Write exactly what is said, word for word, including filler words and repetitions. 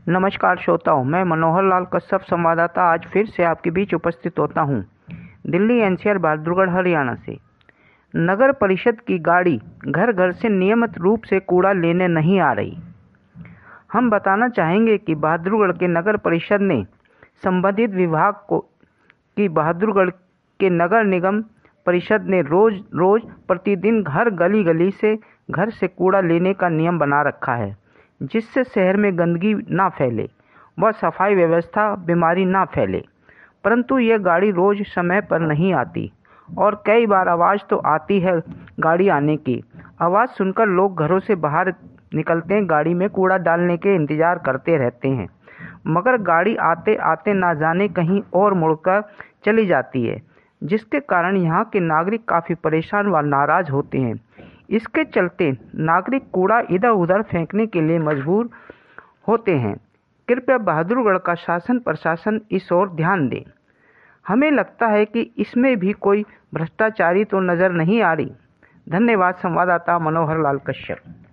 नमस्कार श्रोताओं, मैं मनोहर लाल कश्यप संवाददाता आज फिर से आपके बीच उपस्थित होता हूं, दिल्ली एनसीआर बहादुरगढ़ हरियाणा से। नगर परिषद की गाड़ी घर घर से नियमित रूप से कूड़ा लेने नहीं आ रही। हम बताना चाहेंगे कि बहादुरगढ़ के नगर परिषद ने संबंधित विभाग को कि बहादुरगढ़ के नगर निगम परिषद ने रोज रोज प्रतिदिन घर गली गली से घर से कूड़ा लेने का नियम बना रखा है, जिससे शहर में गंदगी ना फैले व सफाई व्यवस्था बीमारी ना फैले। परंतु यह गाड़ी रोज समय पर नहीं आती और कई बार आवाज़ तो आती है गाड़ी आने की। आवाज़ सुनकर लोग घरों से बाहर निकलते हैं, गाड़ी में कूड़ा डालने के इंतज़ार करते रहते हैं, मगर गाड़ी आते आते ना जाने कहीं और मुड़कर चली जाती है, जिसके कारण यहाँ के नागरिक काफ़ी परेशान व नाराज़ होते हैं। इसके चलते नागरिक कूड़ा इधर उधर फेंकने के लिए मजबूर होते हैं। कृपया बहादुरगढ़ का शासन प्रशासन इस ओर ध्यान दें। हमें लगता है कि इसमें भी कोई भ्रष्टाचारी तो नज़र नहीं आ रही। धन्यवाद। संवाददाता मनोहर लाल कश्यप।